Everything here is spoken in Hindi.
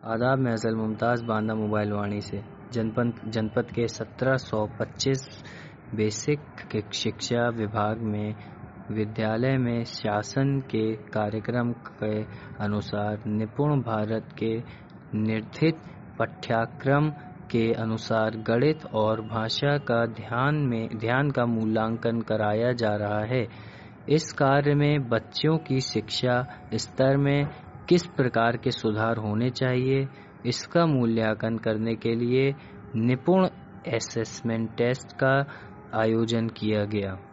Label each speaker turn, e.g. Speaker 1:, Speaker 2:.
Speaker 1: आदाब, मैं अज़ल मुमताज़ बांदा मोबाइल वाणी से। जनपद के 1725 बेसिक शिक्षा विभाग में विद्यालय में शासन के कार्यक्रम के अनुसार निपुण भारत के निर्धारित पाठ्यक्रम के अनुसार गणित और भाषा का ध्यान का मूल्यांकन कराया जा रहा है। इस कार्य में बच्चों की शिक्षा स्तर में किस प्रकार के सुधार होने चाहिए, इसका मूल्यांकन करने के लिए निपुण असेसमेंट टेस्ट का आयोजन किया गया।